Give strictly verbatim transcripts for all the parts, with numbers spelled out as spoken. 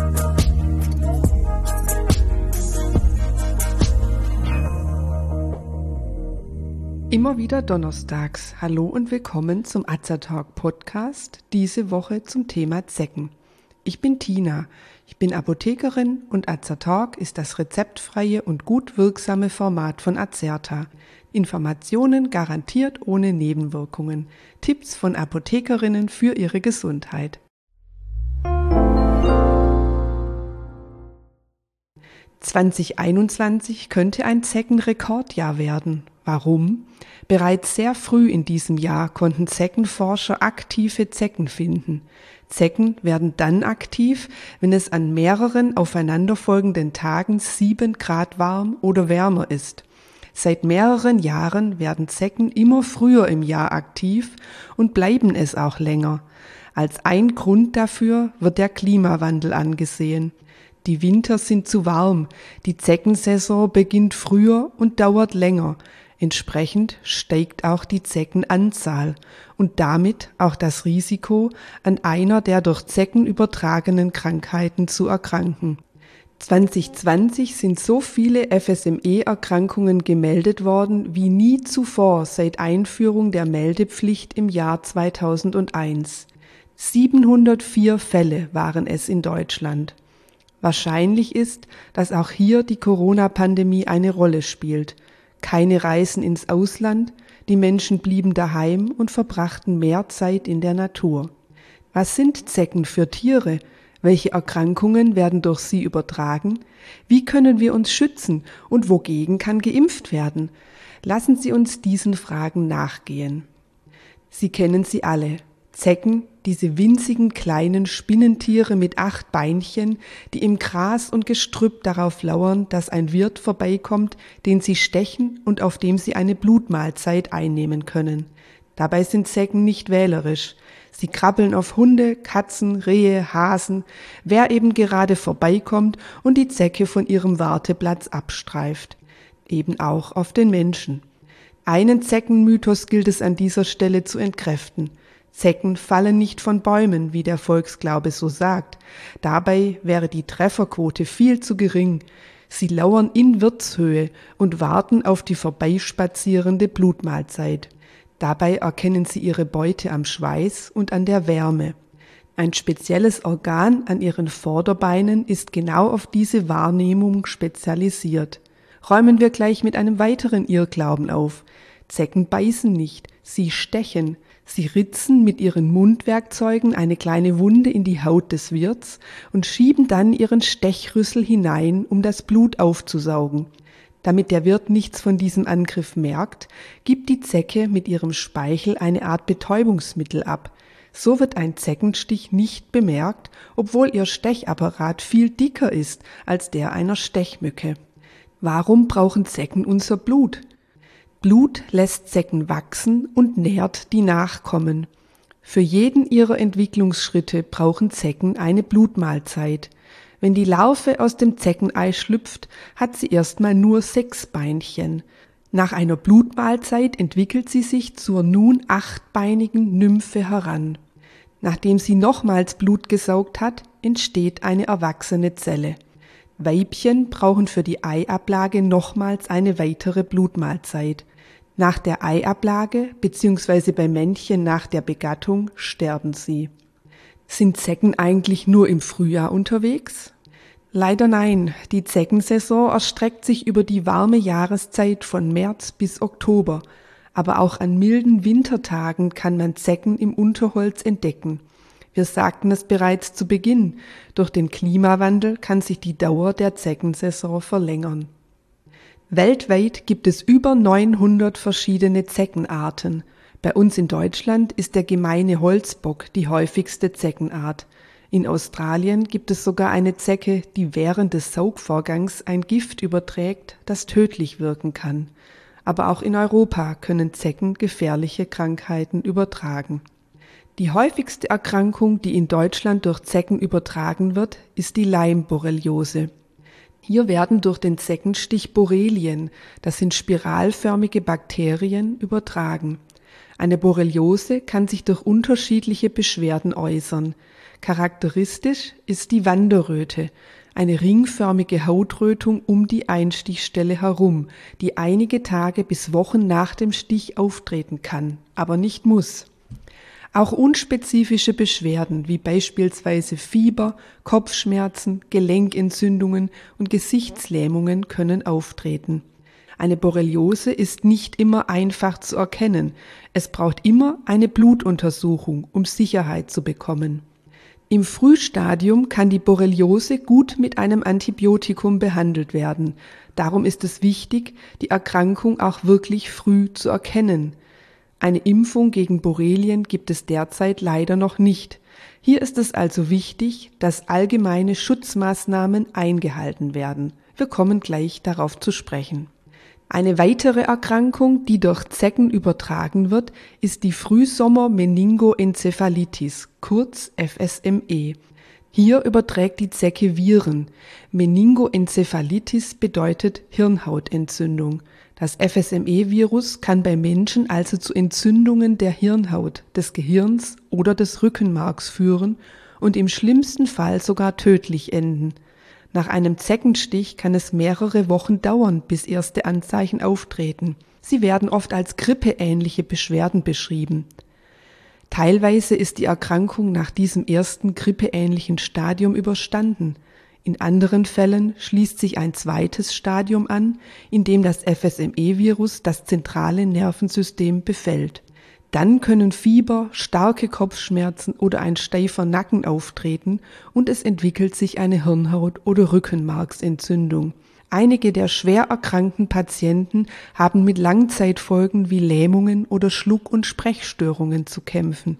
Immer wieder donnerstags. Hallo und willkommen zum Azertalk Podcast, diese Woche zum Thema Zecken. Ich bin Tina, ich bin Apothekerin und Azertalk ist das rezeptfreie und gut wirksame Format von Azerta. Informationen garantiert ohne Nebenwirkungen. Tipps von Apothekerinnen für ihre Gesundheit. zwanzig einundzwanzig könnte ein Zeckenrekordjahr werden. Warum? Bereits sehr früh in diesem Jahr konnten Zeckenforscher aktive Zecken finden. Zecken werden dann aktiv, wenn es an mehreren aufeinanderfolgenden Tagen sieben Grad warm oder wärmer ist. Seit mehreren Jahren werden Zecken immer früher im Jahr aktiv und bleiben es auch länger. Als ein Grund dafür wird der Klimawandel angesehen. Die Winter sind zu warm, die Zeckensaison beginnt früher und dauert länger. Entsprechend steigt auch die Zeckenanzahl und damit auch das Risiko, an einer der durch Zecken übertragenen Krankheiten zu erkranken. zwanzig zwanzig sind so viele F S M E-Erkrankungen gemeldet worden wie nie zuvor seit Einführung der Meldepflicht im Jahr zweitausendeins. siebenhundertvier Fälle waren es in Deutschland. Wahrscheinlich ist, dass auch hier die Corona-Pandemie eine Rolle spielt. Keine Reisen ins Ausland, die Menschen blieben daheim und verbrachten mehr Zeit in der Natur. Was sind Zecken für Tiere? Welche Erkrankungen werden durch sie übertragen? Wie können wir uns schützen und wogegen kann geimpft werden? Lassen Sie uns diesen Fragen nachgehen. Sie kennen sie alle. Zecken, diese winzigen kleinen Spinnentiere mit acht Beinchen, die im Gras und Gestrüpp darauf lauern, dass ein Wirt vorbeikommt, den sie stechen und auf dem sie eine Blutmahlzeit einnehmen können. Dabei sind Zecken nicht wählerisch. Sie krabbeln auf Hunde, Katzen, Rehe, Hasen, wer eben gerade vorbeikommt und die Zecke von ihrem Warteplatz abstreift. Eben auch auf den Menschen. Einen Zeckenmythos gilt es an dieser Stelle zu entkräften. Zecken fallen nicht von Bäumen, wie der Volksglaube so sagt. Dabei wäre die Trefferquote viel zu gering. Sie lauern in Wirtshöhe und warten auf die vorbeispazierende Blutmahlzeit. Dabei erkennen sie ihre Beute am Schweiß und an der Wärme. Ein spezielles Organ an ihren Vorderbeinen ist genau auf diese Wahrnehmung spezialisiert. Räumen wir gleich mit einem weiteren Irrglauben auf. Zecken beißen nicht, sie stechen. Sie ritzen mit ihren Mundwerkzeugen eine kleine Wunde in die Haut des Wirts und schieben dann ihren Stechrüssel hinein, um das Blut aufzusaugen. Damit der Wirt nichts von diesem Angriff merkt, gibt die Zecke mit ihrem Speichel eine Art Betäubungsmittel ab. So wird ein Zeckenstich nicht bemerkt, obwohl ihr Stechapparat viel dicker ist als der einer Stechmücke. Warum brauchen Zecken unser Blut? Blut lässt Zecken wachsen und nährt die Nachkommen. Für jeden ihrer Entwicklungsschritte brauchen Zecken eine Blutmahlzeit. Wenn die Larve aus dem Zeckenei schlüpft, hat sie erstmal nur sechs Beinchen. Nach einer Blutmahlzeit entwickelt sie sich zur nun achtbeinigen Nymphe heran. Nachdem sie nochmals Blut gesaugt hat, entsteht eine erwachsene Zelle. Weibchen brauchen für die Eiablage nochmals eine weitere Blutmahlzeit. Nach der Eiablage bzw. bei Männchen nach der Begattung sterben sie. Sind Zecken eigentlich nur im Frühjahr unterwegs? Leider nein, die Zeckensaison erstreckt sich über die warme Jahreszeit von März bis Oktober, aber auch an milden Wintertagen kann man Zecken im Unterholz entdecken. Wir sagten es bereits zu Beginn, durch den Klimawandel kann sich die Dauer der Zeckensaison verlängern. Weltweit gibt es über neunhundert verschiedene Zeckenarten. Bei uns in Deutschland ist der gemeine Holzbock die häufigste Zeckenart. In Australien gibt es sogar eine Zecke, die während des Saugvorgangs ein Gift überträgt, das tödlich wirken kann. Aber auch in Europa können Zecken gefährliche Krankheiten übertragen. Die häufigste Erkrankung, die in Deutschland durch Zecken übertragen wird, ist die Lyme-Borreliose. Hier werden durch den Zeckenstich Borrelien, das sind spiralförmige Bakterien, übertragen. Eine Borreliose kann sich durch unterschiedliche Beschwerden äußern. Charakteristisch ist die Wanderröte, eine ringförmige Hautrötung um die Einstichstelle herum, die einige Tage bis Wochen nach dem Stich auftreten kann, aber nicht muss. Auch unspezifische Beschwerden wie beispielsweise Fieber, Kopfschmerzen, Gelenkentzündungen und Gesichtslähmungen können auftreten. Eine Borreliose ist nicht immer einfach zu erkennen. Es braucht immer eine Blutuntersuchung, um Sicherheit zu bekommen. Im Frühstadium kann die Borreliose gut mit einem Antibiotikum behandelt werden. Darum ist es wichtig, die Erkrankung auch wirklich früh zu erkennen. Eine Impfung gegen Borrelien gibt es derzeit leider noch nicht. Hier ist es also wichtig, dass allgemeine Schutzmaßnahmen eingehalten werden. Wir kommen gleich darauf zu sprechen. Eine weitere Erkrankung, die durch Zecken übertragen wird, ist die Frühsommer-Meningoenzephalitis, kurz F S M E. Hier überträgt die Zecke Viren. Meningoenzephalitis bedeutet Hirnhautentzündung. Das F S M E-Virus kann bei Menschen also zu Entzündungen der Hirnhaut, des Gehirns oder des Rückenmarks führen und im schlimmsten Fall sogar tödlich enden. Nach einem Zeckenstich kann es mehrere Wochen dauern, bis erste Anzeichen auftreten. Sie werden oft als grippeähnliche Beschwerden beschrieben. Teilweise ist die Erkrankung nach diesem ersten grippeähnlichen Stadium überstanden. In anderen Fällen schließt sich ein zweites Stadium an, in dem das F S M E-Virus das zentrale Nervensystem befällt. Dann können Fieber, starke Kopfschmerzen oder ein steifer Nacken auftreten und es entwickelt sich eine Hirnhaut- oder Rückenmarksentzündung. Einige der schwer erkrankten Patienten haben mit Langzeitfolgen wie Lähmungen oder Schluck- und Sprechstörungen zu kämpfen.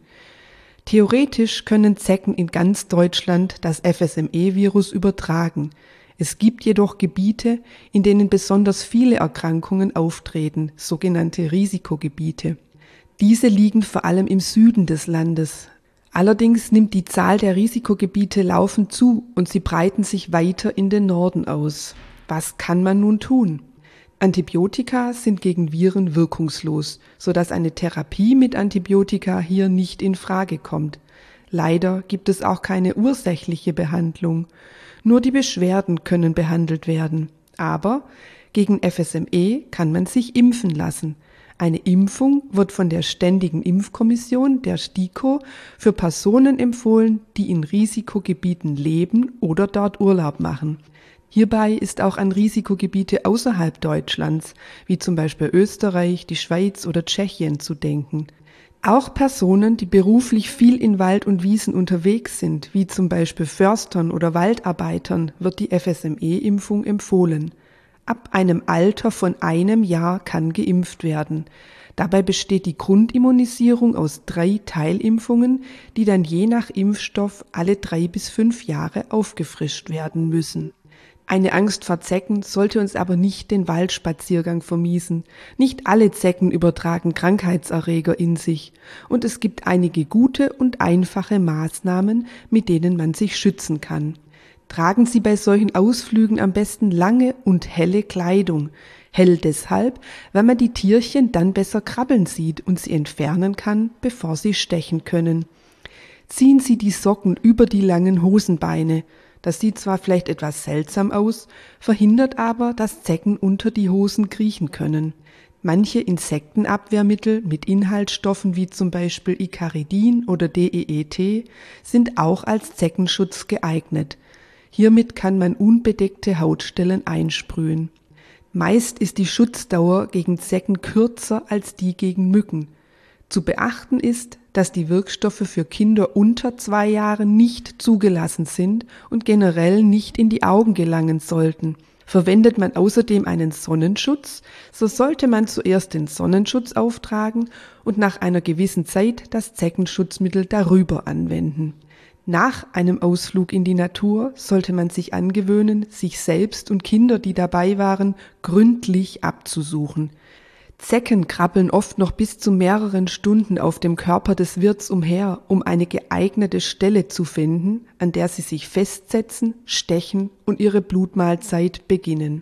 Theoretisch können Zecken in ganz Deutschland das F S M E-Virus übertragen. Es gibt jedoch Gebiete, in denen besonders viele Erkrankungen auftreten, sogenannte Risikogebiete. Diese liegen vor allem im Süden des Landes. Allerdings nimmt die Zahl der Risikogebiete laufend zu und sie breiten sich weiter in den Norden aus. Was kann man nun tun? Antibiotika sind gegen Viren wirkungslos, sodass eine Therapie mit Antibiotika hier nicht in Frage kommt. Leider gibt es auch keine ursächliche Behandlung. Nur die Beschwerden können behandelt werden. Aber gegen F S M E kann man sich impfen lassen. Eine Impfung wird von der Ständigen Impfkommission, der STIKO, für Personen empfohlen, die in Risikogebieten leben oder dort Urlaub machen. Hierbei ist auch an Risikogebiete außerhalb Deutschlands, wie zum Beispiel Österreich, die Schweiz oder Tschechien, zu denken. Auch Personen, die beruflich viel in Wald und Wiesen unterwegs sind, wie zum Beispiel Förstern oder Waldarbeitern, wird die F S M E-Impfung empfohlen. Ab einem Alter von einem Jahr kann geimpft werden. Dabei besteht die Grundimmunisierung aus drei Teilimpfungen, die dann je nach Impfstoff alle drei bis fünf Jahre aufgefrischt werden müssen. Eine Angst vor Zecken sollte uns aber nicht den Waldspaziergang vermiesen. Nicht alle Zecken übertragen Krankheitserreger in sich und es gibt einige gute und einfache Maßnahmen, mit denen man sich schützen kann. Tragen Sie bei solchen Ausflügen am besten lange und helle Kleidung. Hell deshalb, weil man die Tierchen dann besser krabbeln sieht und sie entfernen kann, bevor sie stechen können. Ziehen Sie die Socken über die langen Hosenbeine. Das sieht zwar vielleicht etwas seltsam aus, verhindert aber, dass Zecken unter die Hosen kriechen können. Manche Insektenabwehrmittel mit Inhaltsstoffen wie zum Beispiel Icaridin oder D E E T sind auch als Zeckenschutz geeignet. Hiermit kann man unbedeckte Hautstellen einsprühen. Meist ist die Schutzdauer gegen Zecken kürzer als die gegen Mücken. Zu beachten ist, dass die Wirkstoffe für Kinder unter zwei Jahren nicht zugelassen sind und generell nicht in die Augen gelangen sollten. Verwendet man außerdem einen Sonnenschutz, so sollte man zuerst den Sonnenschutz auftragen und nach einer gewissen Zeit das Zeckenschutzmittel darüber anwenden. Nach einem Ausflug in die Natur sollte man sich angewöhnen, sich selbst und Kinder, die dabei waren, gründlich abzusuchen. Zecken krabbeln oft noch bis zu mehreren Stunden auf dem Körper des Wirts umher, um eine geeignete Stelle zu finden, an der sie sich festsetzen, stechen und ihre Blutmahlzeit beginnen.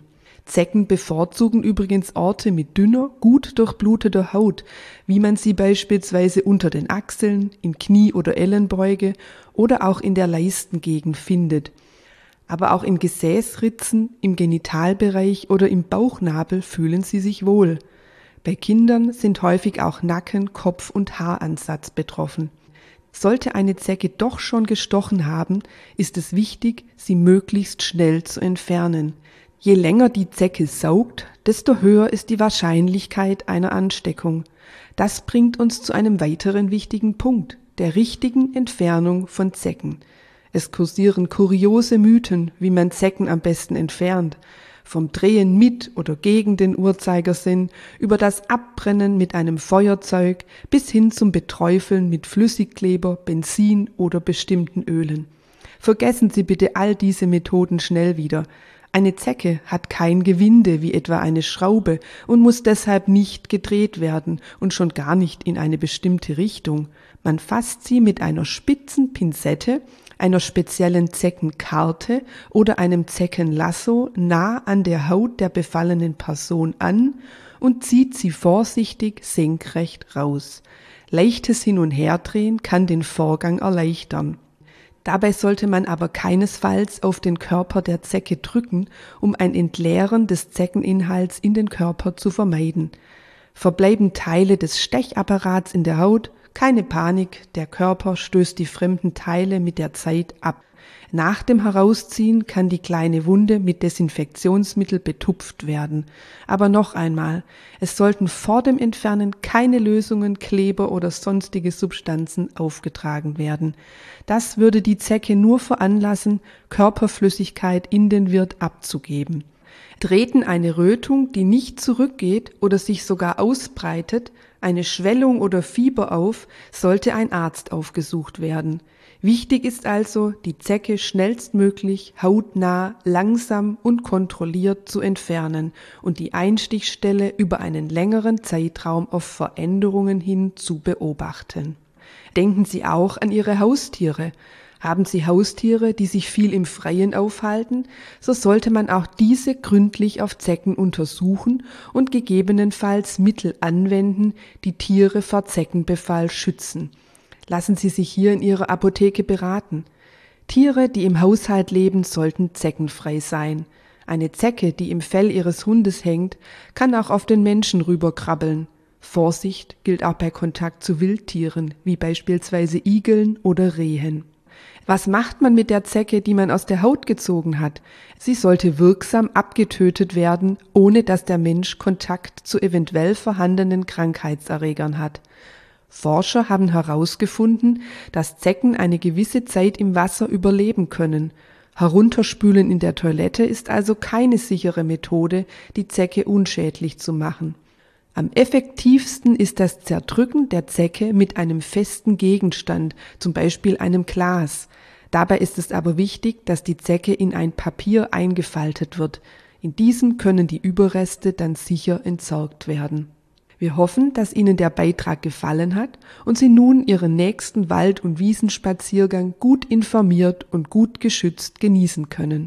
Zecken bevorzugen übrigens Orte mit dünner, gut durchbluteter Haut, wie man sie beispielsweise unter den Achseln, in Knie- oder Ellenbeuge oder auch in der Leistengegend findet. Aber auch in Gesäßritzen, im Genitalbereich oder im Bauchnabel fühlen sie sich wohl. Bei Kindern sind häufig auch Nacken-, Kopf- und Haaransatz betroffen. Sollte eine Zecke doch schon gestochen haben, ist es wichtig, sie möglichst schnell zu entfernen. Je länger die Zecke saugt, desto höher ist die Wahrscheinlichkeit einer Ansteckung. Das bringt uns zu einem weiteren wichtigen Punkt, der richtigen Entfernung von Zecken. Es kursieren kuriose Mythen, wie man Zecken am besten entfernt. Vom Drehen mit oder gegen den Uhrzeigersinn, über das Abbrennen mit einem Feuerzeug bis hin zum Beträufeln mit Flüssigkleber, Benzin oder bestimmten Ölen. Vergessen Sie bitte all diese Methoden schnell wieder. Eine Zecke hat kein Gewinde wie etwa eine Schraube und muss deshalb nicht gedreht werden und schon gar nicht in eine bestimmte Richtung. Man fasst sie mit einer spitzen Pinzette, einer speziellen Zeckenkarte oder einem Zeckenlasso nah an der Haut der befallenen Person an und zieht sie vorsichtig senkrecht raus. Leichtes Hin- und Herdrehen kann den Vorgang erleichtern. Dabei sollte man aber keinesfalls auf den Körper der Zecke drücken, um ein Entleeren des Zeckeninhalts in den Körper zu vermeiden. Verbleiben Teile des Stechapparats in der Haut, keine Panik, der Körper stößt die fremden Teile mit der Zeit ab. Nach dem Herausziehen kann die kleine Wunde mit Desinfektionsmittel betupft werden. Aber noch einmal, es sollten vor dem Entfernen keine Lösungen, Kleber oder sonstige Substanzen aufgetragen werden. Das würde die Zecke nur veranlassen, Körperflüssigkeit in den Wirt abzugeben. Treten eine Rötung, die nicht zurückgeht oder sich sogar ausbreitet, eine Schwellung oder Fieber auf, sollte ein Arzt aufgesucht werden. Wichtig ist also, die Zecke schnellstmöglich, hautnah, langsam und kontrolliert zu entfernen und die Einstichstelle über einen längeren Zeitraum auf Veränderungen hin zu beobachten. Denken Sie auch an Ihre Haustiere. Haben Sie Haustiere, die sich viel im Freien aufhalten, so sollte man auch diese gründlich auf Zecken untersuchen und gegebenenfalls Mittel anwenden, die Tiere vor Zeckenbefall schützen. Lassen Sie sich hier in Ihrer Apotheke beraten. Tiere, die im Haushalt leben, sollten zeckenfrei sein. Eine Zecke, die im Fell Ihres Hundes hängt, kann auch auf den Menschen rüberkrabbeln. Vorsicht gilt auch bei Kontakt zu Wildtieren, wie beispielsweise Igeln oder Rehen. Was macht man mit der Zecke, die man aus der Haut gezogen hat? Sie sollte wirksam abgetötet werden, ohne dass der Mensch Kontakt zu eventuell vorhandenen Krankheitserregern hat. Forscher haben herausgefunden, dass Zecken eine gewisse Zeit im Wasser überleben können. Herunterspülen in der Toilette ist also keine sichere Methode, die Zecke unschädlich zu machen. Am effektivsten ist das Zerdrücken der Zecke mit einem festen Gegenstand, zum Beispiel einem Glas. Dabei ist es aber wichtig, dass die Zecke in ein Papier eingefaltet wird. In diesem können die Überreste dann sicher entsorgt werden. Wir hoffen, dass Ihnen der Beitrag gefallen hat und Sie nun Ihren nächsten Wald- und Wiesenspaziergang gut informiert und gut geschützt genießen können.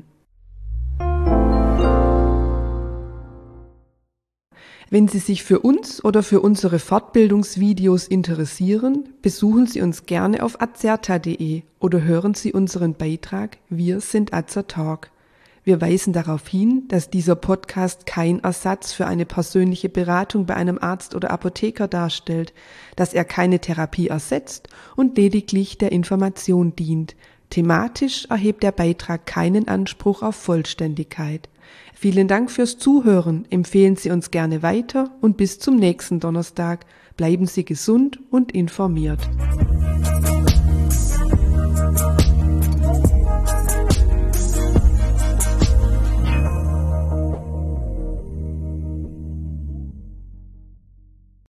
Wenn Sie sich für uns oder für unsere Fortbildungsvideos interessieren, besuchen Sie uns gerne auf azerta punkt de oder hören Sie unseren Beitrag Wir sind Azertalk. Wir weisen darauf hin, dass dieser Podcast kein Ersatz für eine persönliche Beratung bei einem Arzt oder Apotheker darstellt, dass er keine Therapie ersetzt und lediglich der Information dient. Thematisch erhebt der Beitrag keinen Anspruch auf Vollständigkeit. Vielen Dank fürs Zuhören, empfehlen Sie uns gerne weiter und bis zum nächsten Donnerstag. Bleiben Sie gesund und informiert.